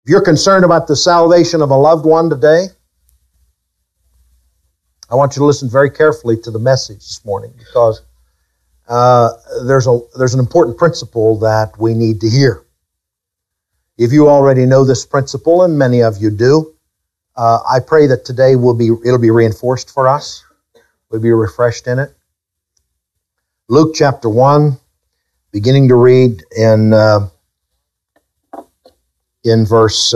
If you're concerned about the salvation of a loved one today, I want you to listen very carefully to the message this morning, because there's an important principle that we need to hear. If you already know this principle, and many of you do, I pray that today it'll be reinforced for us. We'll be refreshed in it. Luke chapter 1, beginning to read in verse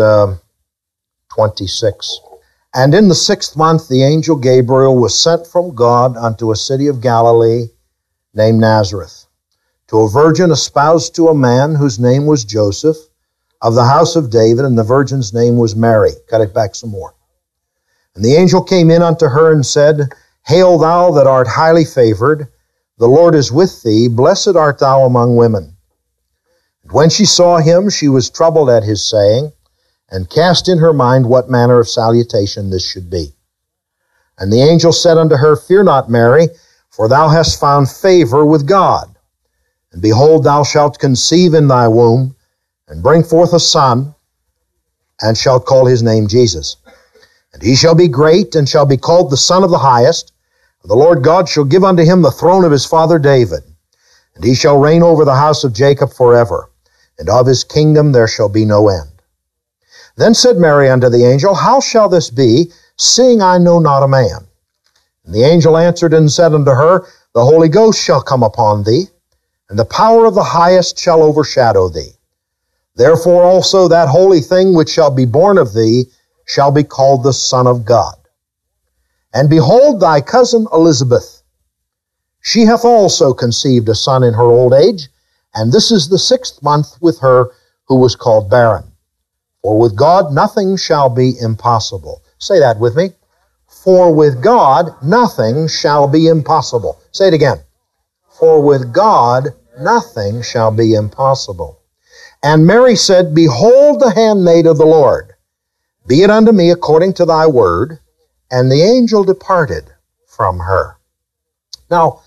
26. And in the 6th month, the angel Gabriel was sent from God unto a city of Galilee named Nazareth, to a virgin espoused to a man whose name was Joseph, of the house of David, and the virgin's name was Mary. Cut it back some more. And the angel came in unto her and said, Hail thou that art highly favored, the Lord is with thee, blessed art thou among women. And when she saw him, she was troubled at his saying, and cast in her mind what manner of salutation this should be. And the angel said unto her, Fear not, Mary, for thou hast found favor with God. And behold, thou shalt conceive in thy womb, and bring forth a son, and shalt call his name Jesus. And he shall be great, and shall be called the Son of the Highest. And the Lord God shall give unto him the throne of his father David. And he shall reign over the house of Jacob forever. And of his kingdom there shall be no end. Then said Mary unto the angel, How shall this be, seeing I know not a man? And the angel answered and said unto her, The Holy Ghost shall come upon thee, and the power of the Highest shall overshadow thee. Therefore also that holy thing which shall be born of thee shall be called the Son of God. And behold, thy cousin Elizabeth, she hath also conceived a son in her old age, and this is the 6th month with her who was called barren. For with God nothing shall be impossible. Say that with me. For with God nothing shall be impossible. Say it again. For with God nothing shall be impossible. And Mary said, Behold the handmaid of the Lord. Be it unto me according to thy word. And the angel departed from her. Now,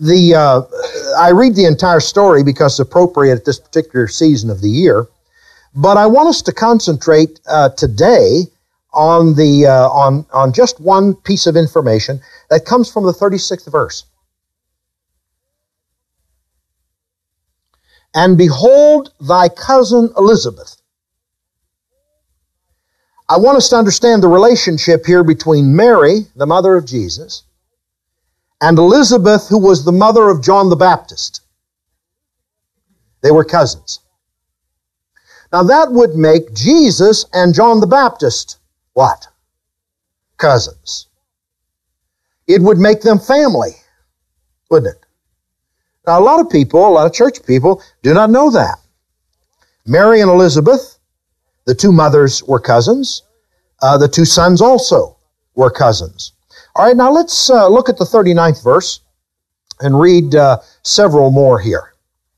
I read the entire story because it's appropriate at this particular season of the year. But I want us to concentrate today on on just one piece of information that comes from the 36th verse. And behold, thy cousin Elizabeth. I want us to understand the relationship here between Mary, the mother of Jesus, and Elizabeth, who was the mother of John the Baptist. They were cousins. Now that would make Jesus and John the Baptist, what? Cousins. It would make them family, wouldn't it? Now a lot of church people do not know that. Mary and Elizabeth, the two mothers were cousins. The two sons also were cousins. All right, now let's look at the 39th verse and read several more here.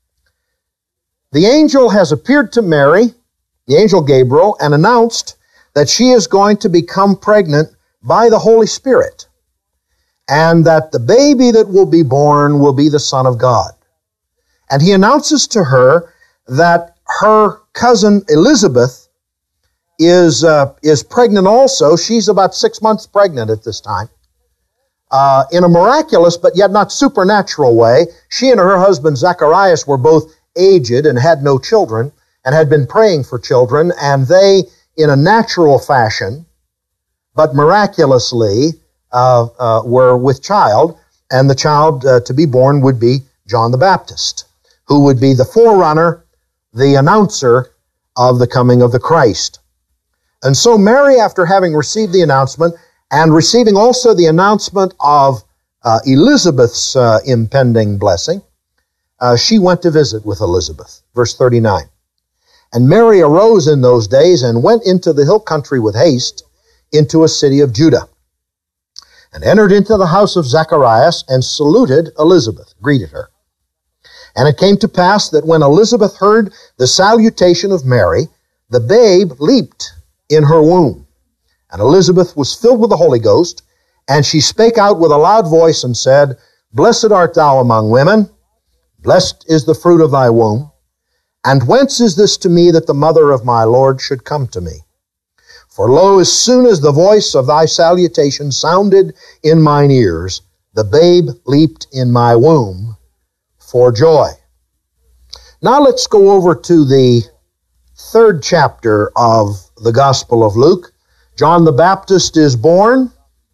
The angel has appeared to Mary, the angel Gabriel, and announced that she is going to become pregnant by the Holy Spirit, and that the baby that will be born will be the Son of God. And he announces to her that her cousin Elizabeth is pregnant also. She's about 6 months pregnant at this time. In a miraculous but yet not supernatural way. She and her husband Zacharias were both aged and had no children and had been praying for children, and they, in a natural fashion, but miraculously, were with child, and the child to be born would be John the Baptist, who would be the forerunner, the announcer of the coming of the Christ. And so Mary, after having received the announcement, and receiving also the announcement of Elizabeth's impending blessing, she went to visit with Elizabeth. Verse 39. And Mary arose in those days and went into the hill country with haste into a city of Judah, and entered into the house of Zacharias and saluted Elizabeth, greeted her. And it came to pass that when Elizabeth heard the salutation of Mary, the babe leaped in her womb. And Elizabeth was filled with the Holy Ghost, and she spake out with a loud voice and said, Blessed art thou among women, blessed is the fruit of thy womb. And whence is this to me that the mother of my Lord should come to me? For lo, as soon as the voice of thy salutation sounded in mine ears, the babe leaped in my womb for joy. Now let's go over to the 3rd chapter of the Gospel of Luke. John the Baptist is born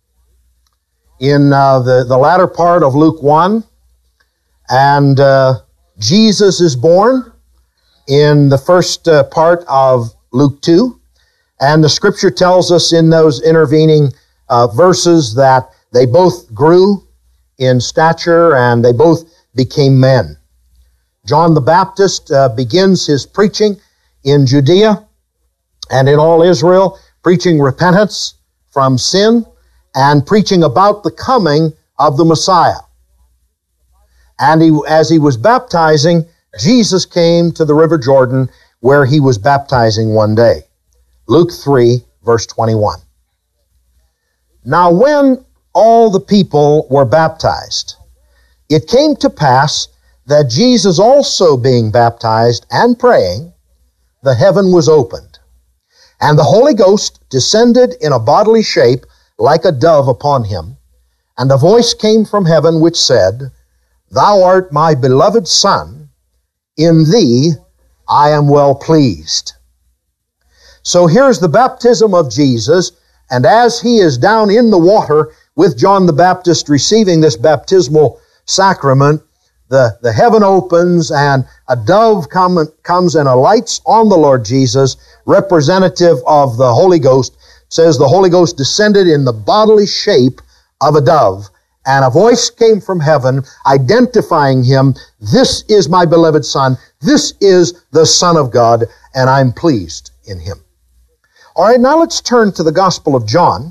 in the latter part of Luke 1, and Jesus is born in the first part of Luke 2. And the Scripture tells us in those intervening verses that they both grew in stature and they both became men. John the Baptist begins his preaching in Judea and in all Israel, preaching repentance from sin and preaching about the coming of the Messiah. And as he was baptizing, Jesus came to the River Jordan where he was baptizing one day. Luke 3, verse 21. Now when all the people were baptized, it came to pass that Jesus also being baptized and praying, the heaven was opened, and the Holy Ghost descended in a bodily shape like a dove upon him, and a voice came from heaven which said, Thou art my beloved Son, in thee I am well pleased. So here's the baptism of Jesus, and as he is down in the water with John the Baptist receiving this baptismal sacrament, the heaven opens and a dove comes and alights on the Lord Jesus, representative of the Holy Ghost. It says the Holy Ghost descended in the bodily shape of a dove, and a voice came from heaven identifying him, This is my beloved Son, this is the Son of God, and I'm pleased in him. All right, now let's turn to the Gospel of John.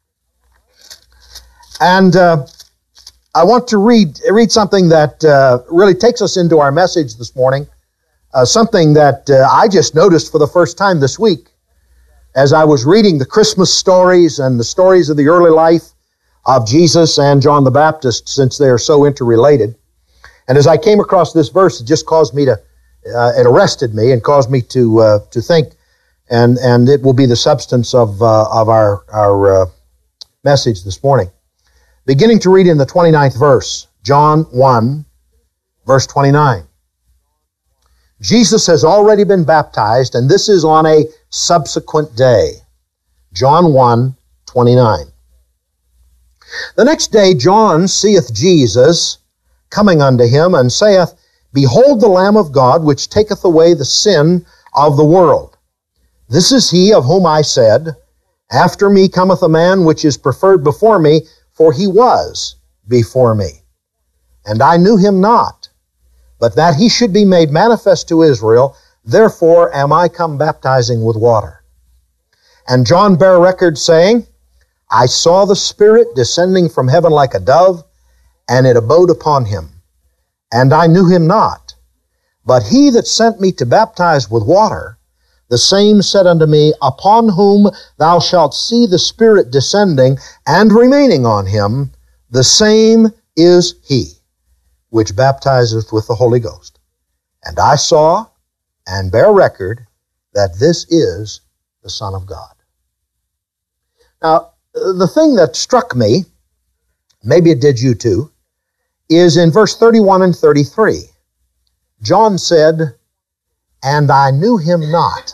And I want to read something that really takes us into our message this morning, something that I just noticed for the first time this week as I was reading the Christmas stories and the stories of the early life of Jesus and John the Baptist, since they are so interrelated. And as I came across this verse, it just caused me to, it arrested me and caused me to think, and it will be the substance of our message this morning. Beginning to read in the 29th verse, John 1, verse 29. Jesus has already been baptized, and this is on a subsequent day. John 1, 29. The next day John seeth Jesus coming unto him, and saith, Behold the Lamb of God, which taketh away the sin of the world. This is he of whom I said, After me cometh a man which is preferred before me, for he was before me. And I knew him not, but that he should be made manifest to Israel, therefore am I come baptizing with water. And John bare record, saying, I saw the Spirit descending from heaven like a dove, and it abode upon him. And I knew him not. But he that sent me to baptize with water, the same said unto me, Upon whom thou shalt see the Spirit descending and remaining on him, the same is he which baptizeth with the Holy Ghost. And I saw and bear record that this is the Son of God. Now, the thing that struck me, maybe it did you too, is in verse 31 and 33. John said, And I knew him not.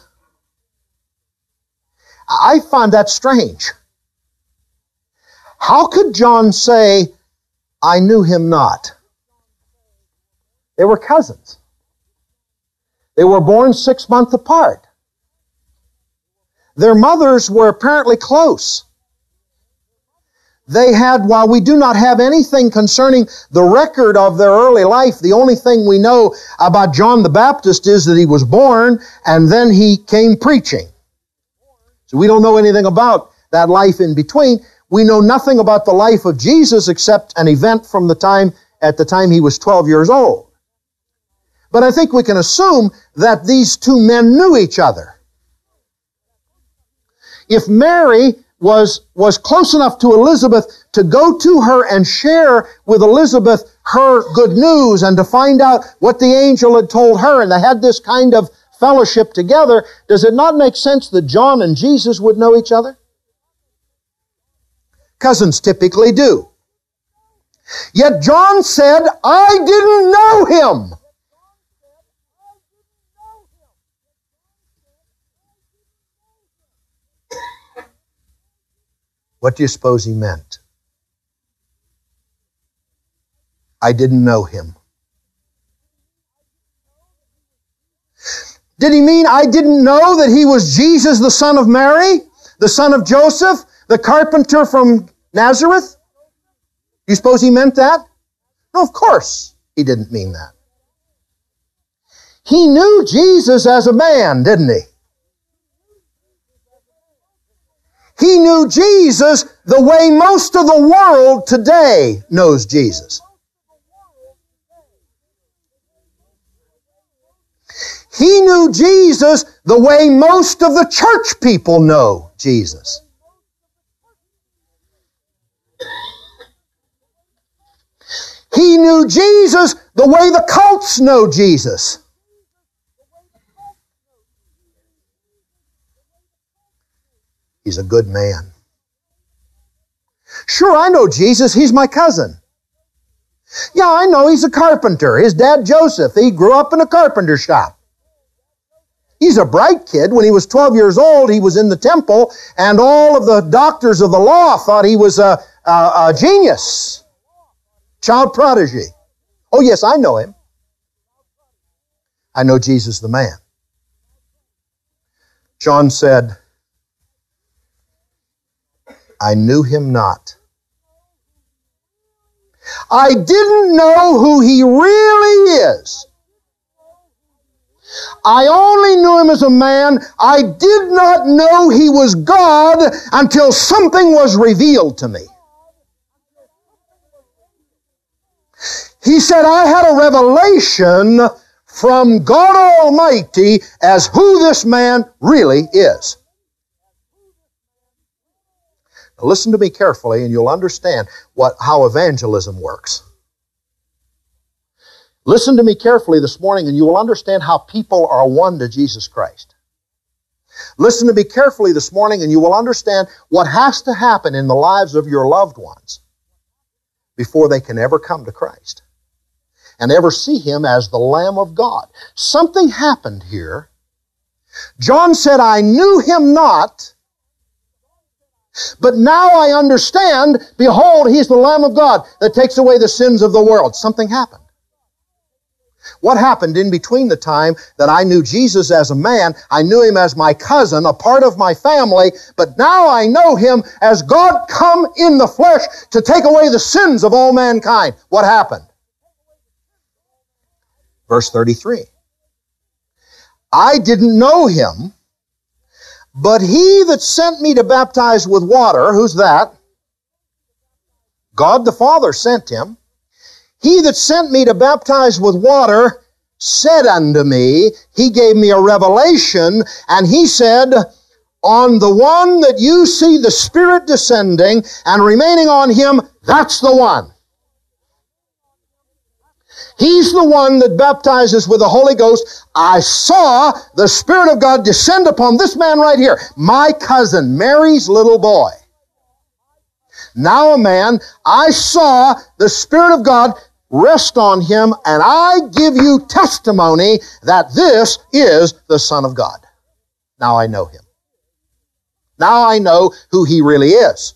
I find that strange. How could John say, I knew him not? They were cousins. They were born 6 months apart. Their mothers were apparently close. They had, while we do not have anything concerning the record of their early life, the only thing we know about John the Baptist is that he was born and then he came preaching. So we don't know anything about that life in between. We know nothing about the life of Jesus except an event from at the time he was 12 years old. But I think we can assume that these two men knew each other. If Mary was close enough to Elizabeth to go to her and share with Elizabeth her good news and to find out what the angel had told her, and they had this kind of fellowship together, does it not make sense that John and Jesus would know each other? Cousins typically do. Yet John said, I didn't know him. What do you suppose he meant? I didn't know him. Did he mean I didn't know that he was Jesus, the son of Mary, the son of Joseph, the carpenter from Nazareth? You suppose he meant that? No, of course he didn't mean that. He knew Jesus as a man, didn't he? He knew Jesus the way most of the world today knows Jesus. He knew Jesus the way most of the church people know Jesus. He knew Jesus the way the cults know Jesus. He's a good man. Sure, I know Jesus. He's my cousin. Yeah, I know he's a carpenter. His dad, Joseph, he grew up in a carpenter shop. He's a bright kid. When he was 12 years old, he was in the temple, and all of the doctors of the law thought he was a genius. Child prodigy. Oh, yes, I know him. I know Jesus the man. John said, I knew him not. I didn't know who he really is. I only knew him as a man. I did not know he was God until something was revealed to me. He said, I had a revelation from God Almighty as who this man really is. Now listen to me carefully and you'll understand how evangelism works. Listen to me carefully this morning and you will understand how people are won to Jesus Christ. Listen to me carefully this morning and you will understand what has to happen in the lives of your loved ones before they can ever come to Christ and ever see Him as the Lamb of God. Something happened here. John said, I knew Him not, but now I understand, behold, He's the Lamb of God that takes away the sins of the world. Something happened. What happened in between the time that I knew Jesus as a man, I knew Him as my cousin, a part of my family, but now I know Him as God come in the flesh to take away the sins of all mankind. What happened? Verse 33. I didn't know Him, but He that sent me to baptize with water, who's that? God the Father sent Him. He that sent me to baptize with water said unto me, He gave me a revelation, and He said, on the one that you see the Spirit descending and remaining on Him, that's the one. He's the one that baptizes with the Holy Ghost. I saw the Spirit of God descend upon this man right here, my cousin, Mary's little boy. Now a man, I saw the Spirit of God rest on him, and I give you testimony that this is the Son of God. Now I know Him. Now I know who He really is.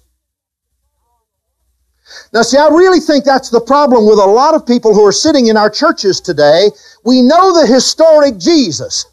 Now see, I really think that's the problem with a lot of people who are sitting in our churches today. We know the historic Jesus.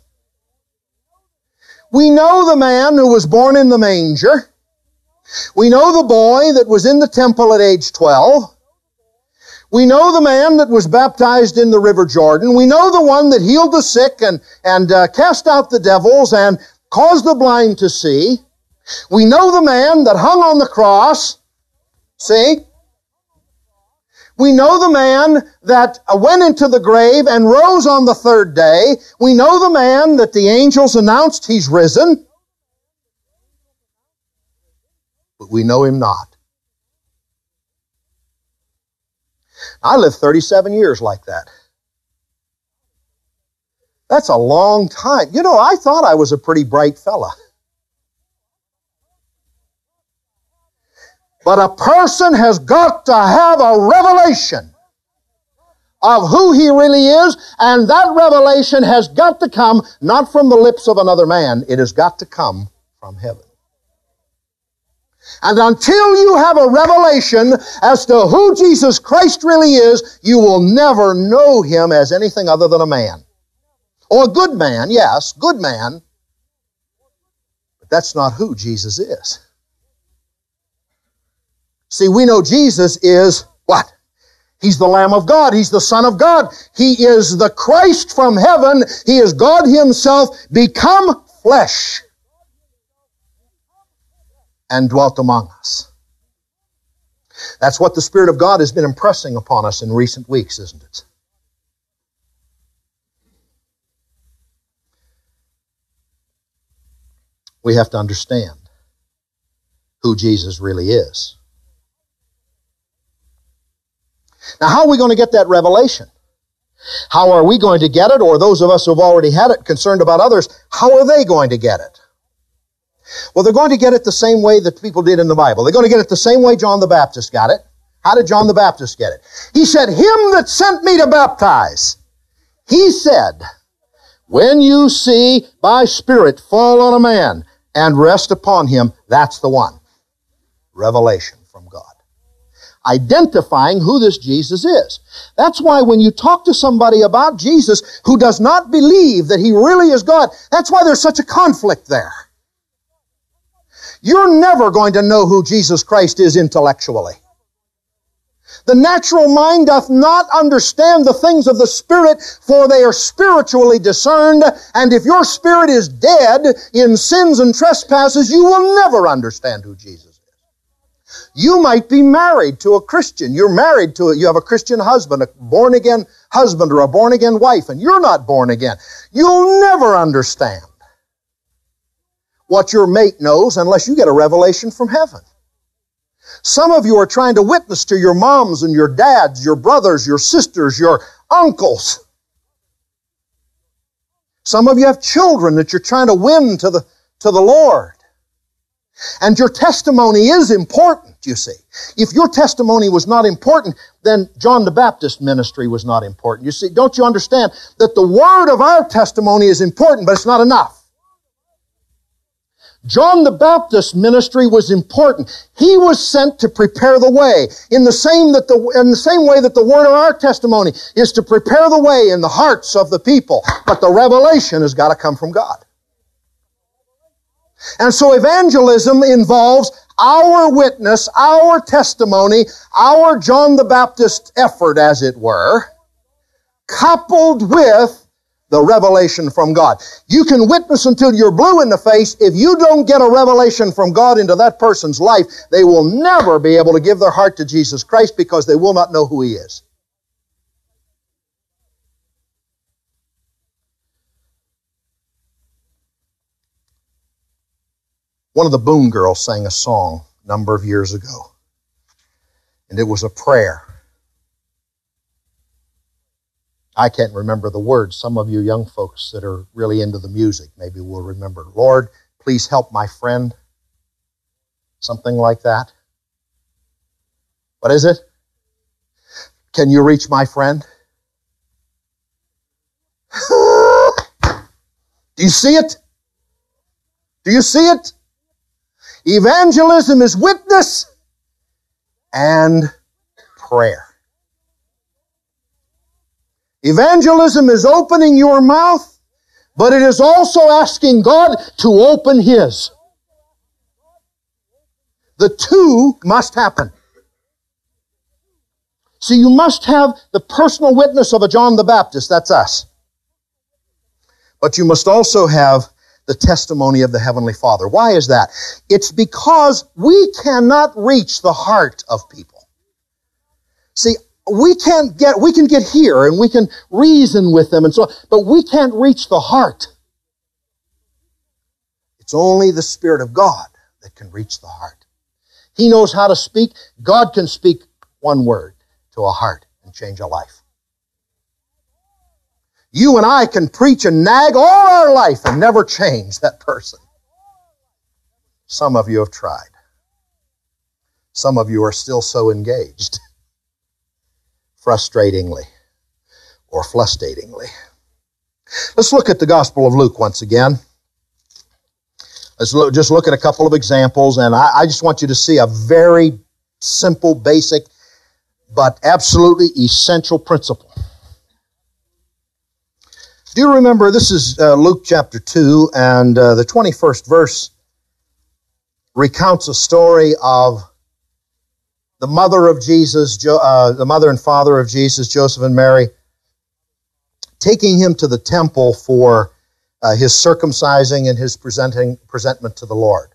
We know the man who was born in the manger. We know the boy that was in the temple at age 12. We know the man that was baptized in the River Jordan. We know the one that healed the sick and cast out the devils and caused the blind to see. We know the man that hung on the cross. See? We know the man that went into the grave and rose on the third day. We know the man that the angels announced He's risen. But we know Him not. I lived 37 years like that. That's a long time. You know, I thought I was a pretty bright fella. But a person has got to have a revelation of who he really is, and that revelation has got to come not from the lips of another man. It has got to come from heaven. And until you have a revelation as to who Jesus Christ really is, you will never know Him as anything other than a man. Or a good man, yes, good man. But that's not who Jesus is. See, we know Jesus is what? He's the Lamb of God. He's the Son of God. He is the Christ from heaven. He is God Himself become flesh and dwelt among us. That's what the Spirit of God has been impressing upon us in recent weeks, isn't it? We have to understand who Jesus really is. Now, how are we going to get that revelation? How are we going to get it? Or those of us who have already had it, concerned about others, how are they going to get it? Well, they're going to get it the same way that people did in the Bible. They're going to get it the same way John the Baptist got it. How did John the Baptist get it? He said, "Him that sent me to baptize," he said, "when you see my Spirit fall on a man and rest upon him," that's the one. Revelation from God. Identifying who this Jesus is. That's why when you talk to somebody about Jesus who does not believe that He really is God, that's why there's such a conflict there. You're never going to know who Jesus Christ is intellectually. The natural mind doth not understand the things of the Spirit, for they are spiritually discerned, and if your spirit is dead in sins and trespasses, you will never understand who Jesus is. You might be married to a Christian. You have a Christian husband, a born-again husband or a born-again wife, and you're not born again. You'll never understand what your mate knows unless you get a revelation from heaven. Some of you are trying to witness to your moms and your dads, your brothers, your sisters, your uncles. Some of you have children that you're trying to win to the Lord. And your testimony is important, you see. If your testimony was not important, then John the Baptist ministry was not important. You see, don't you understand that the word of our testimony is important, but it's not enough. John the Baptist ministry was important. He was sent to prepare the way in the same way that the word of our testimony is to prepare the way in the hearts of the people. But the revelation has got to come from God. And so evangelism involves our witness, our testimony, our John the Baptist effort, as it were, coupled with the revelation from God. You can witness until you're blue in the face. If you don't get a revelation from God into that person's life, they will never be able to give their heart to Jesus Christ because they will not know who He is. One of the Boone girls sang a song a number of years ago, and it was a prayer. I can't remember the words. Some of you young folks that are really into the music maybe will remember. "Lord, please help my friend." Something like that. What is it? "Can you reach my friend?" Do you see it? Do you see it? Evangelism is witness and prayer. Evangelism is opening your mouth, but it is also asking God to open His. The two must happen. So you must have the personal witness of a John the Baptist, that's us. But you must also have the testimony of the Heavenly Father. Why is that? It's because we cannot reach the heart of people. See, we can get here and we can reason with them and so on, but we can't reach the heart. It's only the Spirit of God that can reach the heart. He knows how to speak. God can speak one word to a heart. change a life. You and I can preach and nag all our life and never change that person. Some of you have tried. Some of you are still so engaged, frustratingly or frustratingly. Let's look at the Gospel of Luke once again. Let's just look at a couple of examples, and I just want you to see a very simple, basic, but absolutely essential principle. Do you remember, this is Luke chapter 2, and the 21st verse recounts a story of the mother of Jesus, the mother and father of Jesus, Joseph and Mary, taking him to the temple for his circumcising and his presentment to the Lord.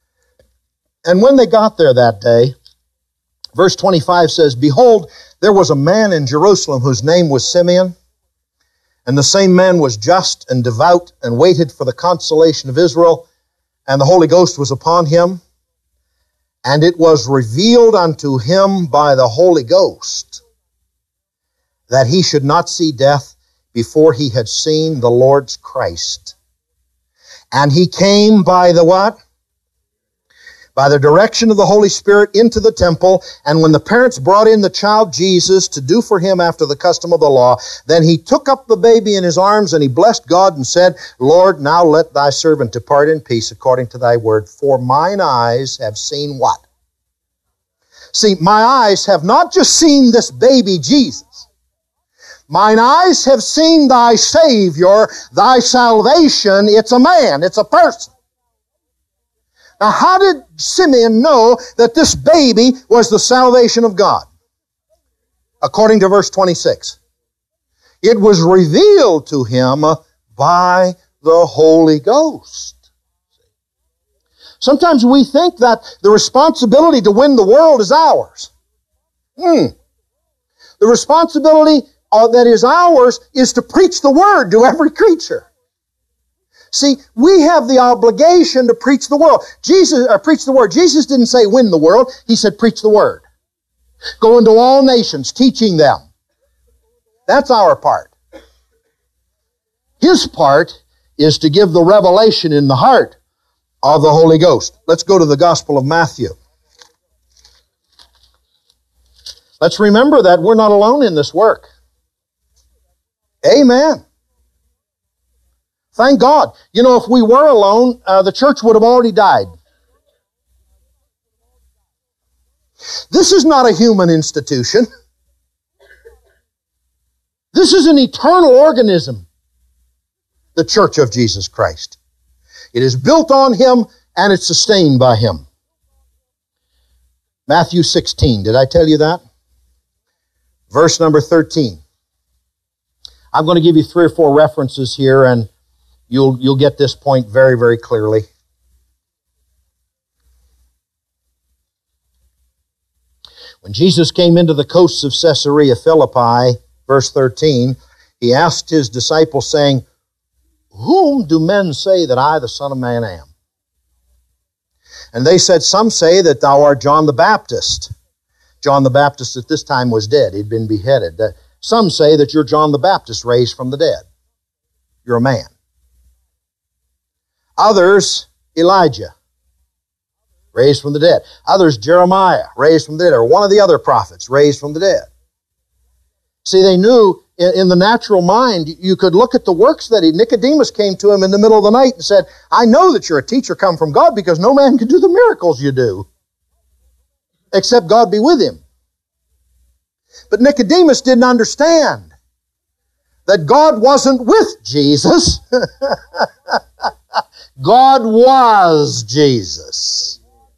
And when they got there that day, verse 25 says, "Behold, there was a man in Jerusalem whose name was Simeon, and the same man was just and devout and waited for the consolation of Israel, and the Holy Ghost was upon him. And it was revealed unto him by the Holy Ghost that he should not see death before he had seen the Lord's Christ. And he came by the what? By the direction of the Holy Spirit into the temple. And when the parents brought in the child Jesus to do for him after the custom of the law, then he took up the baby in his arms and he blessed God and said, Lord, now let thy servant depart in peace according to thy word. For mine eyes have seen what? See, my eyes have not just seen this baby Jesus. Mine eyes have seen thy Savior, thy salvation. It's a man, it's a person. Now, how did Simeon know that this baby was the salvation of God? According to verse 26. It was revealed to him by the Holy Ghost. Sometimes we think that the responsibility to win the world is ours. The responsibility that is ours is to preach the Word to every creature. See, we have the obligation to preach the world. Preach the Word. Jesus didn't say win the world. He said preach the Word. Go into all nations, teaching them. That's our part. His part is to give the revelation in the heart of the Holy Ghost. Let's go to the Gospel of Matthew. Let's remember that we're not alone in this work. Amen. Thank God. You know, if we were alone, the church would have already died. This is not a human institution. This is an eternal organism, the Church of Jesus Christ. It is built on Him and it's sustained by Him. Matthew 16, did I tell you that? Verse number 13. I'm going to give you 3 or 4 references here and you'll get this point very, very clearly. When Jesus came into the coasts of Caesarea Philippi, verse 13, He asked His disciples, saying, Whom do men say that I, the Son of Man, am? And they said, Some say that thou art John the Baptist. John the Baptist at this time was dead. He'd been beheaded. Some say that you're John the Baptist raised from the dead. You're a man. Others, Elijah, raised from the dead. Others, Jeremiah, raised from the dead, or one of the other prophets, raised from the dead. See, they knew in the natural mind, you could look at the works that Nicodemus came to him in the middle of the night and said, I know that you're a teacher come from God because no man can do the miracles you do, except God be with him. But Nicodemus didn't understand that God wasn't with Jesus. God was Jesus.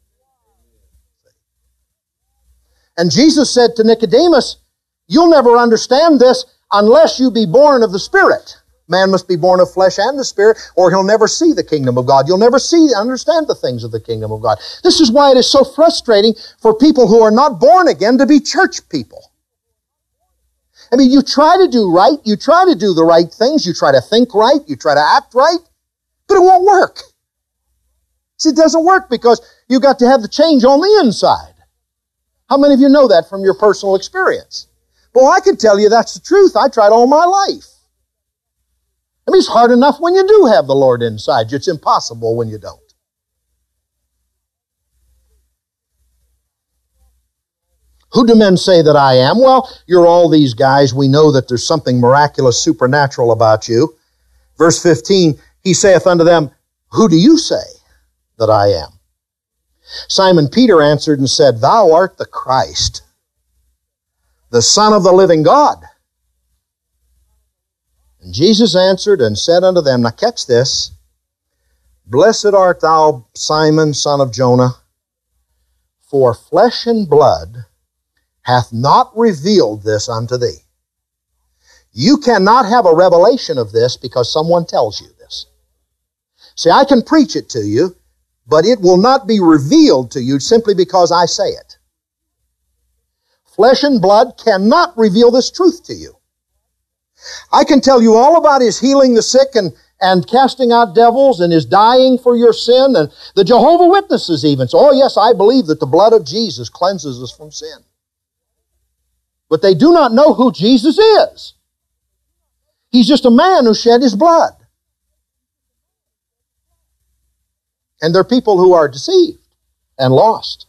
And Jesus said to Nicodemus, you'll never understand this unless you be born of the Spirit. Man must be born of flesh and the Spirit, or he'll never see the kingdom of God. You'll never understand the things of the kingdom of God. This is why it is so frustrating for people who are not born again to be church people. I mean, you try to do right, you try to do the right things, you try to think right, you try to act right, but it won't work. See, it doesn't work because you've got to have the change on the inside. How many of you know that from your personal experience? Boy, I can tell you that's the truth. I tried all my life. I mean, it's hard enough when you do have the Lord inside you. It's impossible when you don't. Who do men say that I am? Well, you're all these guys. We know that there's something miraculous, supernatural about you. Verse 15, he saith unto them, who do you say that I am? Simon Peter answered and said, thou art the Christ, the Son of the living God. And Jesus answered and said unto them, now catch this, blessed art thou, Simon, son of Jonah, for flesh and blood hath not revealed this unto thee. You cannot have a revelation of this because someone tells you this. See, I can preach it to you, but it will not be revealed to you simply because I say it. Flesh and blood cannot reveal this truth to you. I can tell you all about His healing the sick and casting out devils and His dying for your sin, and the Jehovah Witnesses even. So, oh yes, I believe that the blood of Jesus cleanses us from sin. But they do not know who Jesus is. He's just a man who shed His blood. And there are people who are deceived and lost.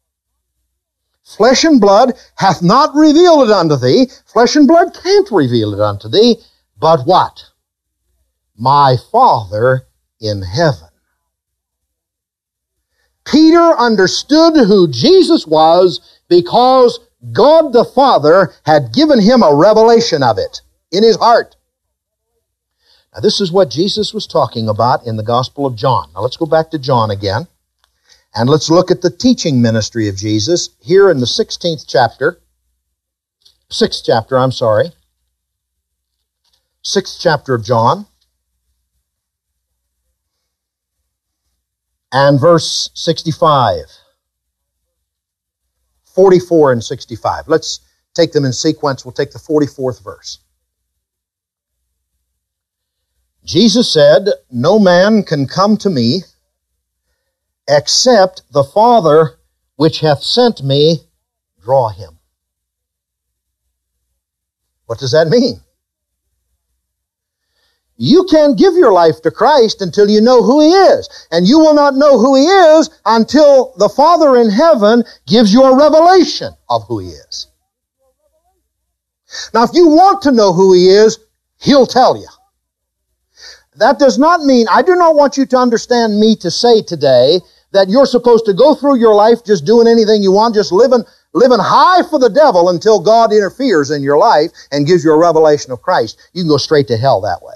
Flesh and blood hath not revealed it unto thee. Flesh and blood can't reveal it unto thee. But what? My Father in heaven. Peter understood who Jesus was because God the Father had given him a revelation of it in his heart. Now this is what Jesus was talking about in the Gospel of John. Now let's go back to John again, and let's look at the teaching ministry of Jesus here in the 6th chapter, 6th chapter of John, and verse 65. 44 and 65. Let's take them in sequence. We'll take the 44th verse. Jesus said, no man can come to me except the Father which hath sent me draw him. What does that mean? You can't give your life to Christ until you know who He is. And you will not know who He is until the Father in heaven gives you a revelation of who He is. Now, if you want to know who He is, He'll tell you. That does not mean, I do not want you to understand me to say today that you're supposed to go through your life just doing anything you want, just living high for the devil until God interferes in your life and gives you a revelation of Christ. You can go straight to hell that way.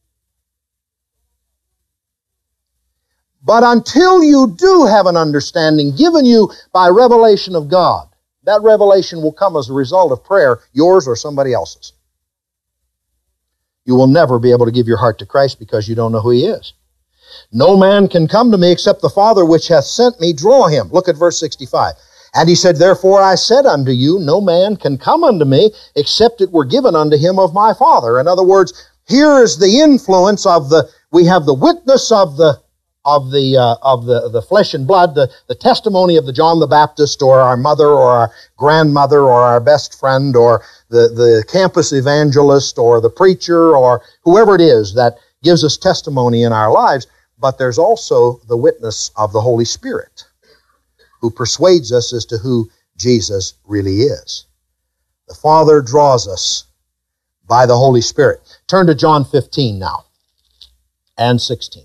But until you do have an understanding given you by revelation of God, that revelation will come as a result of prayer, yours or somebody else's. You will never be able to give your heart to Christ because you don't know who He is. No man can come to me except the Father which hath sent me draw him. Look at verse 65. And He said, therefore I said unto you, no man can come unto me except it were given unto him of my Father. In other words, here is the influence of we have the witness of the flesh and blood, the testimony of the John the Baptist or our mother or our grandmother or our best friend or the campus evangelist or the preacher or whoever it is that gives us testimony in our lives. But there's also the witness of the Holy Spirit who persuades us as to who Jesus really is. The Father draws us by the Holy Spirit. Turn to John 15 now and 16.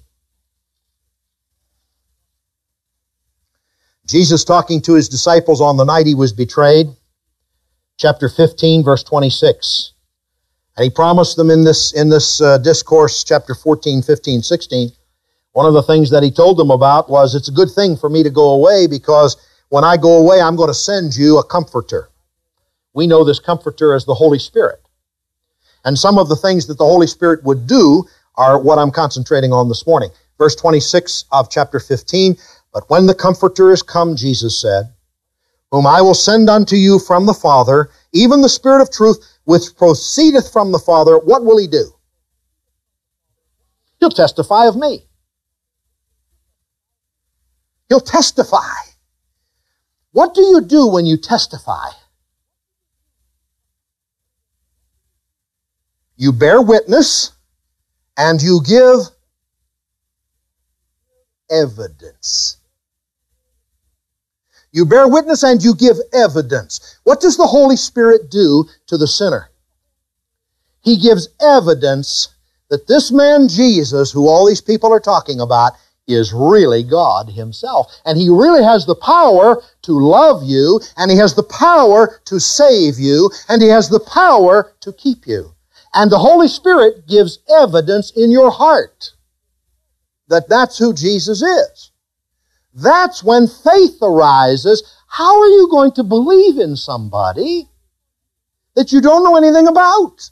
Jesus talking to His disciples on the night He was betrayed, chapter 15, verse 26. And He promised them in this discourse, chapter 14, 15, 16, one of the things that He told them about was, it's a good thing for me to go away because when I go away, I'm going to send you a comforter. We know this comforter as the Holy Spirit. And some of the things that the Holy Spirit would do are what I'm concentrating on this morning. Verse 26 of chapter 15, but when the Comforter is come, Jesus said, whom I will send unto you from the Father, even the Spirit of truth, which proceedeth from the Father, what will He do? He'll testify of me. He'll testify. What do you do when you testify? You bear witness, and you give evidence. You bear witness and you give evidence. What does the Holy Spirit do to the sinner? He gives evidence that this man Jesus, who all these people are talking about, is really God Himself. And He really has the power to love you, and He has the power to save you, and He has the power to keep you. And the Holy Spirit gives evidence in your heart that that's who Jesus is. That's when faith arises. How are you going to believe in somebody that you don't know anything about?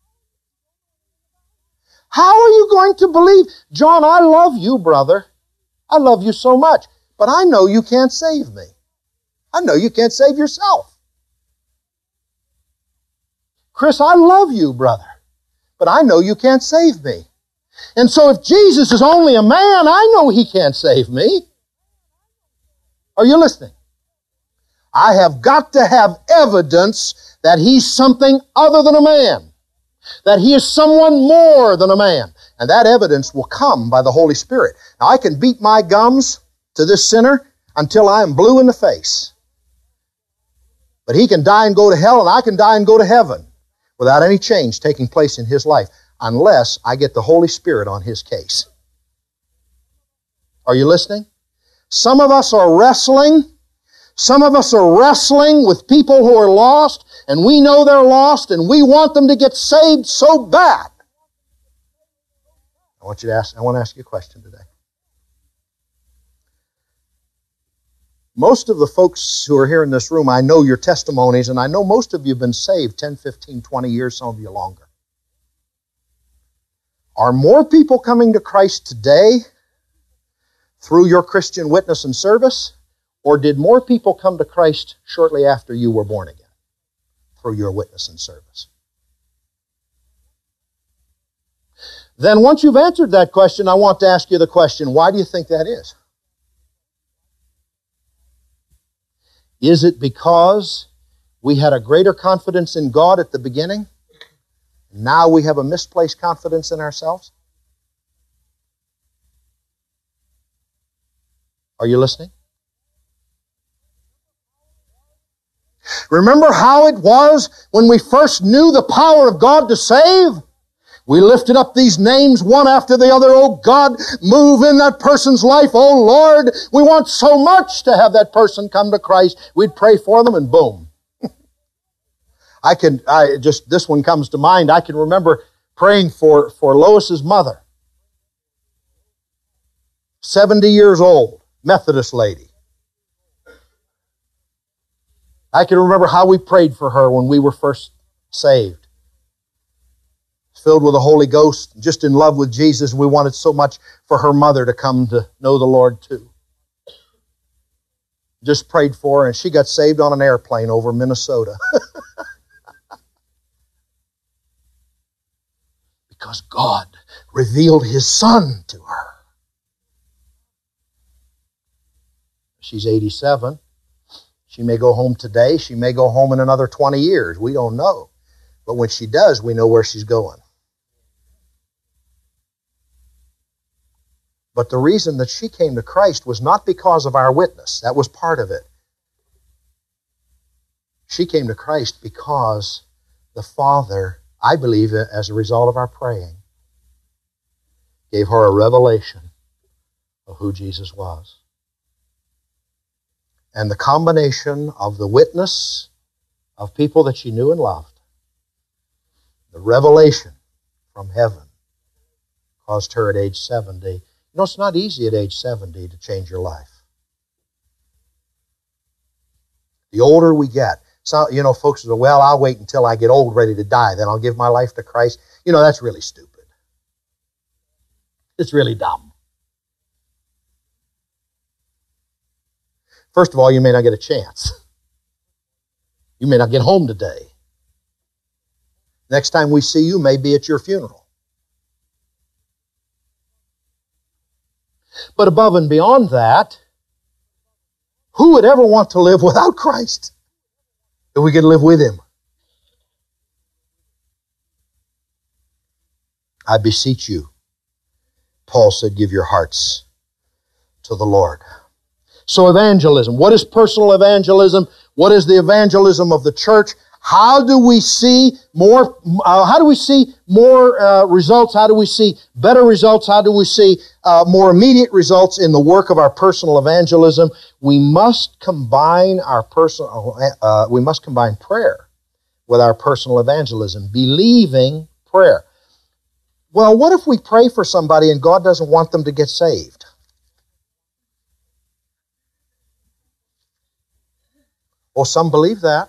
How are you going to believe? John, I love you, brother. I love you so much. But I know you can't save me. I know you can't save yourself. Chris, I love you, brother. But I know you can't save me. And so if Jesus is only a man, I know He can't save me. Are you listening? I have got to have evidence that He's something other than a man. That He is someone more than a man. And that evidence will come by the Holy Spirit. Now, I can beat my gums to this sinner until I am blue in the face. But he can die and go to hell, and I can die and go to heaven without any change taking place in his life, unless I get the Holy Spirit on his case. Are you listening? Some of us are wrestling. Some of us are wrestling with people who are lost, and we know they're lost, and we want them to get saved so bad. I want to ask you a question today. Most of the folks who are here in this room, I know your testimonies, and I know most of you have been saved 10, 15, 20 years, some of you longer. Are more people coming to Christ today through your Christian witness and service, or did more people come to Christ shortly after you were born again through your witness and service? Then once you've answered that question, I want to ask you the question, why do you think that is? Is it because we had a greater confidence in God at the beginning? Now we have a misplaced confidence in ourselves? Are you listening? Remember how it was when we first knew the power of God to save? We lifted up these names one after the other. Oh God, move in that person's life. Oh Lord, we want so much to have that person come to Christ. We'd pray for them and boom. This one comes to mind. I can remember praying for Lois's mother. 70 years old, Methodist lady. I can remember how we prayed for her when we were first saved. Filled with the Holy Ghost, just in love with Jesus. We wanted so much for her mother to come to know the Lord too. Just prayed for her, and she got saved on an airplane over Minnesota. Because God revealed His Son to her. She's 87. She may go home today. She may go home in another 20 years. We don't know. But when she does, we know where she's going. But the reason that she came to Christ was not because of our witness. That was part of it. She came to Christ because the Father, I believe, as a result of our praying, gave her a revelation of who Jesus was. And the combination of the witness of people that she knew and loved, the revelation from heaven, caused her at age 70. You know, it's not easy at age 70 to change your life. The older we get, so, you know, folks say, well, I'll wait until I get old, ready to die, then I'll give my life to Christ. You know, that's really stupid. It's really dumb. First of all, you may not get a chance. You may not get home today. Next time we see you may be at your funeral. But above and beyond that, who would ever want to live without Christ if we could live with Him? I beseech you. Paul said, give your hearts to the Lord. So evangelism. What is personal evangelism? What is the evangelism of the church? How do we see more? How do we see more results? How do we see better results? How do we see more immediate results in the work of our personal evangelism? We must combine we must combine prayer with our personal evangelism. Believing prayer. Well, what if we pray for somebody and God doesn't want them to get saved? Well, some believe that.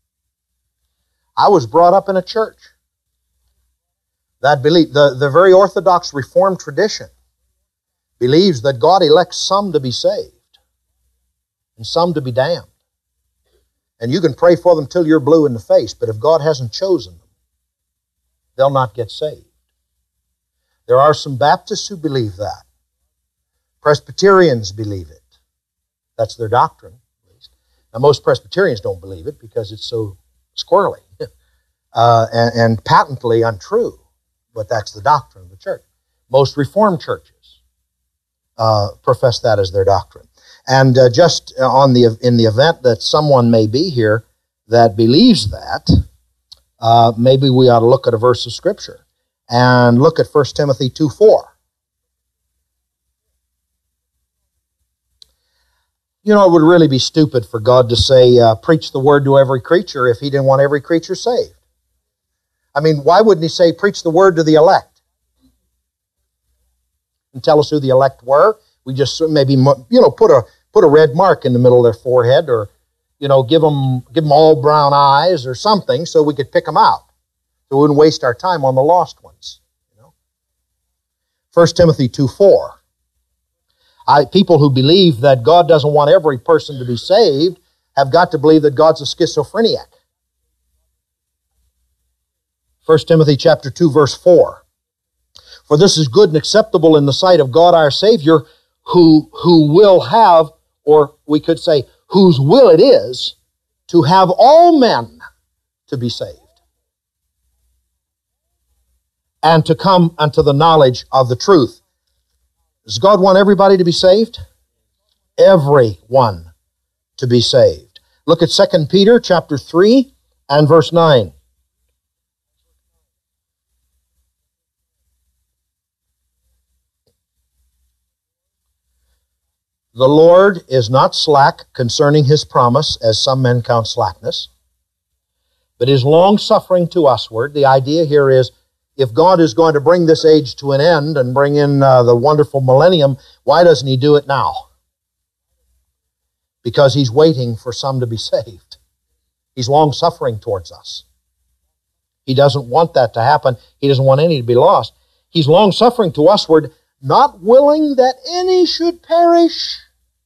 I was brought up in a church that believed, the very Orthodox Reformed tradition believes that God elects some to be saved and some to be damned. And you can pray for them till you're blue in the face, but if God hasn't chosen them, they'll not get saved. There are some Baptists who believe that. Presbyterians believe it. That's their doctrine, at least. Now, most Presbyterians don't believe it because it's so squirrely and patently untrue, but that's the doctrine of the church. Most Reformed churches profess that as their doctrine. And just in the event that someone may be here that believes that, maybe we ought to look at a verse of Scripture and look at 1 Timothy 2:4. You know, it would really be stupid for God to say, preach the word to every creature if He didn't want every creature saved. I mean, why wouldn't He say, preach the word to the elect? And tell us who the elect were. We just maybe, put a red mark in the middle of their forehead, or, give them all brown eyes or something so we could pick them out. So we wouldn't waste our time on the lost ones. 1 Timothy 2:4. People who believe that God doesn't want every person to be saved have got to believe that God's a schizophrenic. 1 Timothy chapter 2, verse 4. For this is good and acceptable in the sight of God our Savior, who will have, or we could say, whose will it is, to have all men to be saved, and to come unto the knowledge of the truth. Does God want everybody to be saved? Everyone to be saved. Look at 2 Peter chapter 3 and verse 9. The Lord is not slack concerning His promise, as some men count slackness, but is long-suffering to usward. The idea here is, if God is going to bring this age to an end and bring in the wonderful millennium, why doesn't He do it now? Because He's waiting for some to be saved. He's long-suffering towards us. He doesn't want that to happen. He doesn't want any to be lost. He's long-suffering to usward, not willing that any should perish.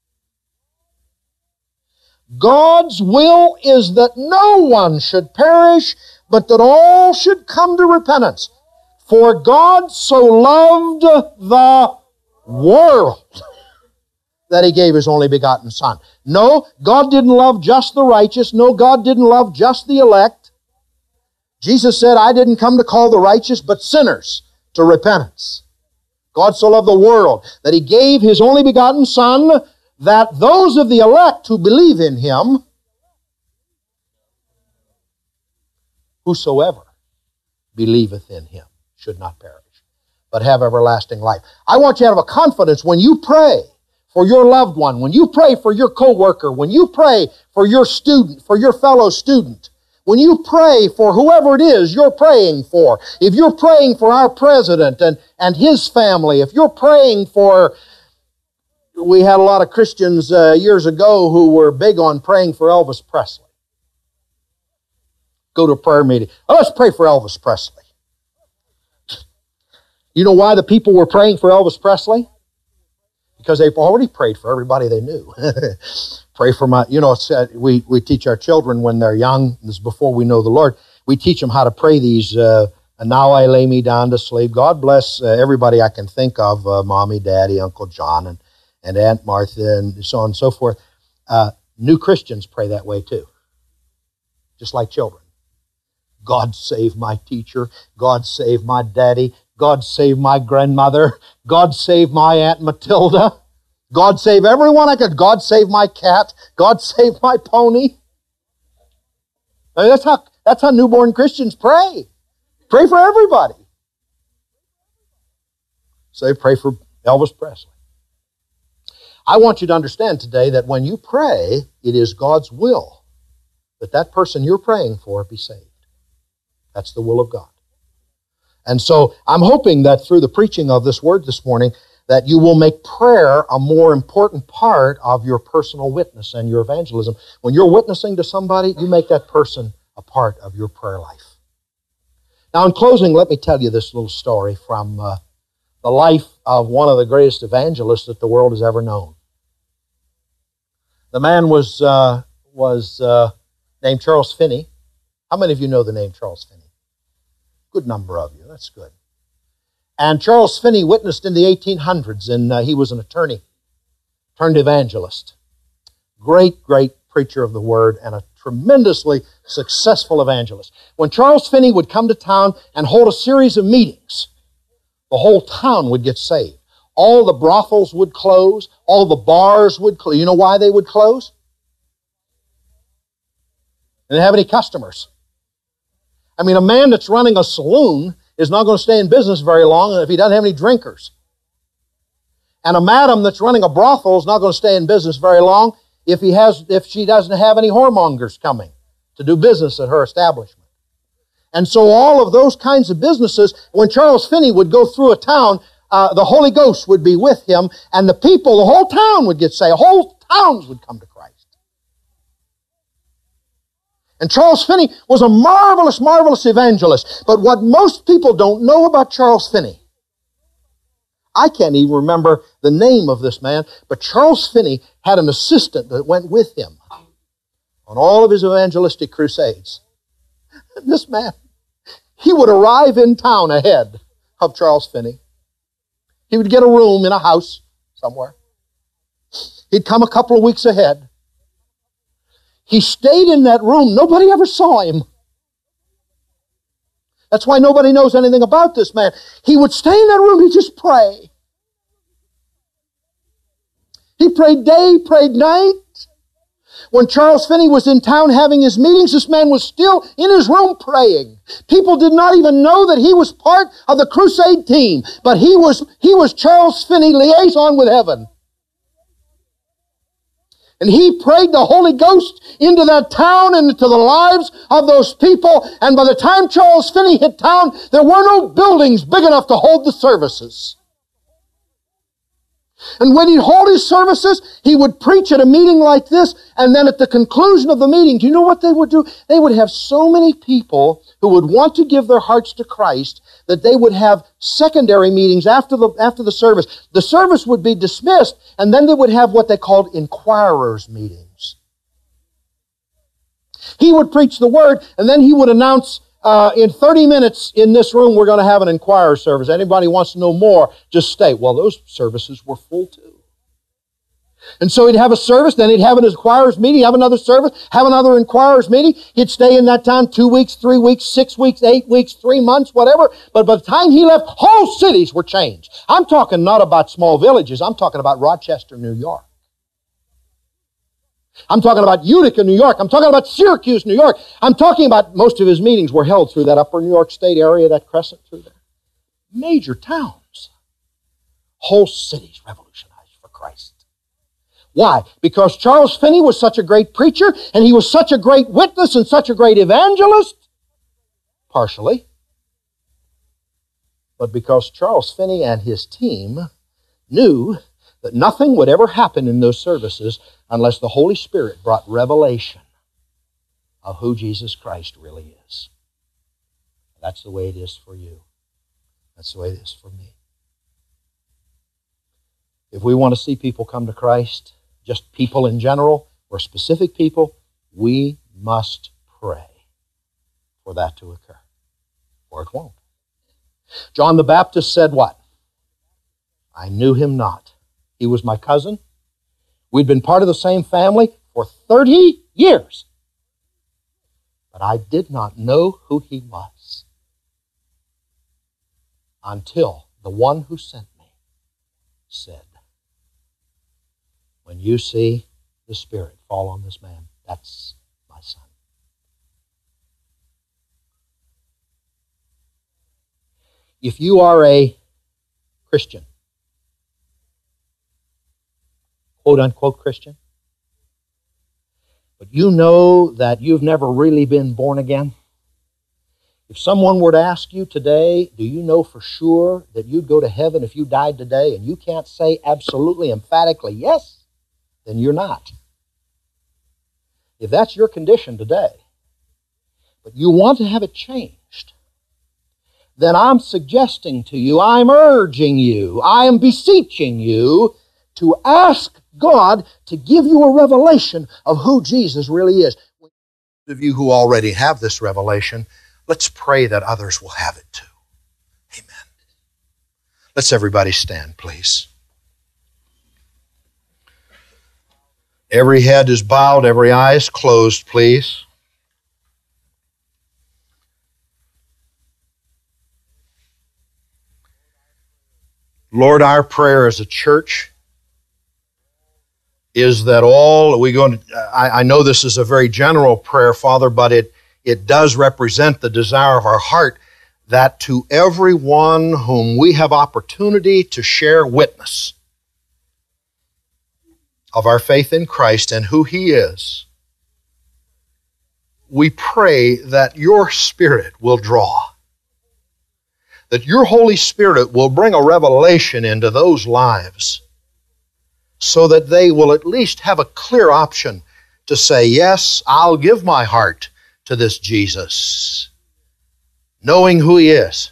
God's will is that no one should perish, but that all should come to repentance. For God so loved the world that He gave His only begotten Son. No, God didn't love just the righteous. No, God didn't love just the elect. Jesus said, I didn't come to call the righteous, but sinners to repentance. God so loved the world that He gave His only begotten Son, that those of the elect who believe in Him, whosoever believeth in Him should not perish, but have everlasting life. I want you to have a confidence when you pray for your loved one, when you pray for your co-worker, when you pray for your student, for your fellow student, when you pray for whoever it is you're praying for, if you're praying for our president and his family, if you're praying for, we had a lot of Christians years ago who were big on praying for Elvis Presley. Go to a prayer meeting. Oh, let's pray for Elvis Presley. You know why the people were praying for Elvis Presley? Because they've already prayed for everybody they knew. Pray for my, we teach our children when they're young, this is before we know the Lord, we teach them how to pray these, now I lay me down to sleep. God bless everybody I can think of, Mommy, Daddy, Uncle John, and Aunt Martha, and so on and so forth. New Christians pray that way too, just like children. God save my teacher. God save my daddy. God save my grandmother. God save my Aunt Matilda. God save everyone I could. God save my cat. God save my pony. I mean, that's how newborn Christians pray. Pray for everybody. So they pray for Elvis Presley. I want you to understand today that when you pray, it is God's will that that person you're praying for be saved. That's the will of God. And so I'm hoping that through the preaching of this word this morning, that you will make prayer a more important part of your personal witness and your evangelism. When you're witnessing to somebody, you make that person a part of your prayer life. Now, in closing, let me tell you this little story from the life of one of the greatest evangelists that the world has ever known. The man was named Charles Finney. How many of you know the name Charles Finney? Good number of you. That's good. And Charles Finney witnessed in the 1800s, and he was an attorney turned evangelist. Great, great preacher of the word and a tremendously successful evangelist. When Charles Finney would come to town and hold a series of meetings, the whole town would get saved. All the brothels would close. All the bars would close. You know why they would close? They didn't have any customers. I mean, a man that's running a saloon is not going to stay in business very long if he doesn't have any drinkers. And a madam that's running a brothel is not going to stay in business very long if she doesn't have any whoremongers coming to do business at her establishment. And so all of those kinds of businesses, when Charles Finney would go through a town, the Holy Ghost would be with him, and the people, the whole town would get saved. Whole towns would come to Christ. And Charles Finney was a marvelous, marvelous evangelist. But what most people don't know about Charles Finney, I can't even remember the name of this man, but Charles Finney had an assistant that went with him on all of his evangelistic crusades. And this man, he would arrive in town ahead of Charles Finney. He would get a room in a house somewhere. He'd come a couple of weeks ahead. He stayed in that room. Nobody ever saw him. That's why nobody knows anything about this man. He would stay in that room. He'd just pray. He prayed day, prayed night. When Charles Finney was in town having his meetings, this man was still in his room praying. People did not even know that he was part of the crusade team, but he was Charles Finney, liaison with heaven. And he prayed the Holy Ghost into that town and into the lives of those people. And by the time Charles Finney hit town, there were no buildings big enough to hold the services. And when he'd hold his services, he would preach at a meeting like this, and then at the conclusion of the meeting, do you know what they would do? They would have so many people who would want to give their hearts to Christ that they would have secondary meetings after the service. The service would be dismissed, and then they would have what they called inquirers meetings. He would preach the word, and then he would announce, in 30 minutes in this room, we're going to have an inquirer service. Anybody wants to know more, just stay. Well, those services were full too. And so he'd have a service, then he'd have an inquirer's meeting, have another service, have another inquirer's meeting. He'd stay in that town 2 weeks, 3 weeks, 6 weeks, 8 weeks, 3 months, whatever. But by the time he left, whole cities were changed. I'm talking not about small villages. I'm talking about Rochester, New York. I'm talking about Utica, New York. I'm talking about Syracuse, New York. I'm talking about most of his meetings were held through that upper New York State area, that crescent through there. Major towns. Whole cities revolutionized for Christ. Why? Because Charles Finney was such a great preacher, and he was such a great witness and such a great evangelist. Partially. But because Charles Finney and his team knew that nothing would ever happen in those services unless the Holy Spirit brought revelation of who Jesus Christ really is. That's the way it is for you. That's the way it is for me. If we want to see people come to Christ, just people in general, or specific people, we must pray for that to occur, or it won't. John the Baptist said what? I knew him not. He was my cousin. We'd been part of the same family for 30 years. But I did not know who he was. until the one who sent me said, when you see the Spirit fall on this man, that's my son. If you are a Christian, quote-unquote Christian, but you know that you've never really been born again, if someone were to ask you today, do you know for sure that you'd go to heaven if you died today, and you can't say absolutely, emphatically yes, then you're not. If that's your condition today, but you want to have it changed, then I'm suggesting to you, I'm urging you, I am beseeching you to ask God to give you a revelation of who Jesus really is. Those of you who already have this revelation, let's pray that others will have it too. Amen. Let's everybody stand, please. Every head is bowed, every eye is closed, please. Lord, our prayer as a church is that I know this is a very general prayer, Father, but it does represent the desire of our heart that to everyone whom we have opportunity to share witness of our faith in Christ and who He is, we pray that your Spirit will draw, that your Holy Spirit will bring a revelation into those lives so that they will at least have a clear option to say, yes, I'll give my heart to this Jesus, knowing who He is.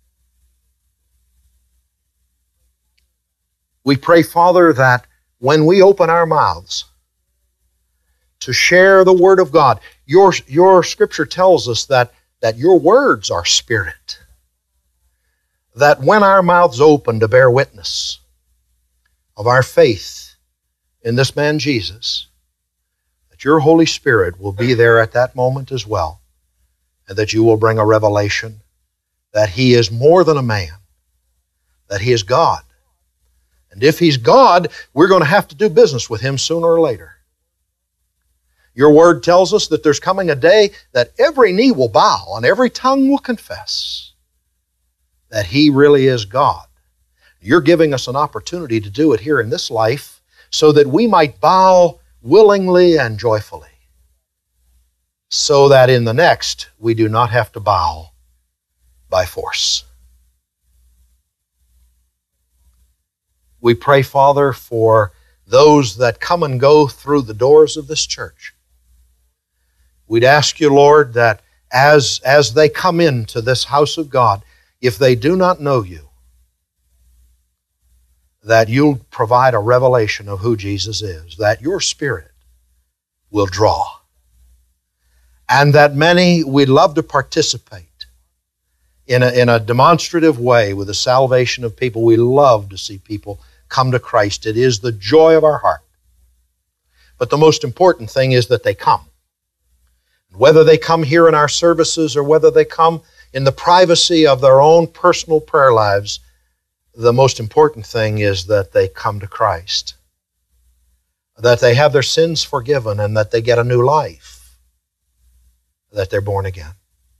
We pray, Father, that when we open our mouths to share the Word of God, your Scripture tells us that your words are spirit. That when our mouths open to bear witness of our faith in this man Jesus, that your Holy Spirit will be there at that moment as well, and that you will bring a revelation that He is more than a man, that He is God. And if He's God, we're going to have to do business with Him sooner or later. Your Word tells us that there's coming a day that every knee will bow and every tongue will confess that He really is God. You're giving us an opportunity to do it here in this life so that we might bow willingly and joyfully, so that in the next we do not have to bow by force. We pray, Father, for those that come and go through the doors of this church. We'd ask you, Lord, that as they come into this house of God, if they do not know you, that you'll provide a revelation of who Jesus is, that your Spirit will draw, and that many would love to participate in a demonstrative way with the salvation of people. We love to see people come to Christ. It is the joy of our heart. But the most important thing is that they come. Whether they come here in our services or whether they come in the privacy of their own personal prayer lives, the most important thing is that they come to Christ, that they have their sins forgiven and that they get a new life, that they're born again.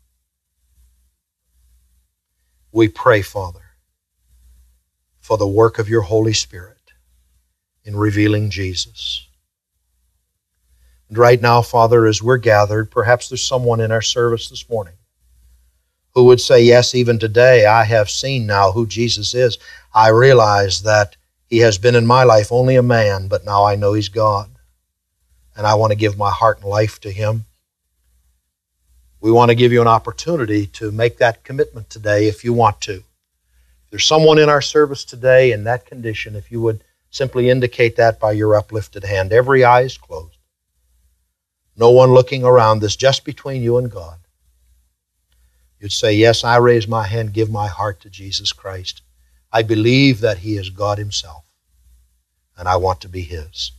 We pray, Father, for the work of your Holy Spirit in revealing Jesus. And right now, Father, as we're gathered, perhaps there's someone in our service this morning who would say, yes, even today I have seen now who Jesus is. I realize that He has been in my life only a man, but now I know He's God. And I want to give my heart and life to Him. We want to give you an opportunity to make that commitment today if you want to. If there's someone in our service today in that condition, if you would simply indicate that by your uplifted hand. Every eye is closed. No one looking around. This just between you and God. You'd say, yes, I raise my hand, give my heart to Jesus Christ. I believe that He is God Himself, and I want to be His.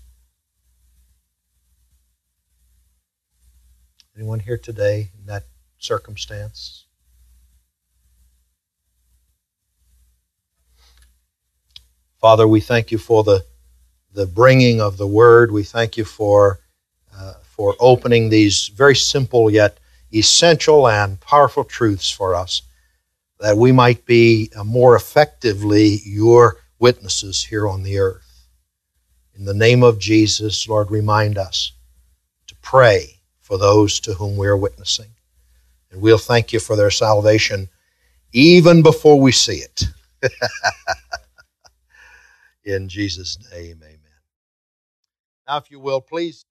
Anyone here today in that circumstance? Father, we thank you for the bringing of the Word. We thank you for opening these very simple yet essential and powerful truths for us, that we might be more effectively your witnesses here on the earth. In the name of Jesus, Lord, remind us to pray for those to whom we are witnessing. And we'll thank you for their salvation even before we see it. In Jesus' name, amen. Now, if you will, please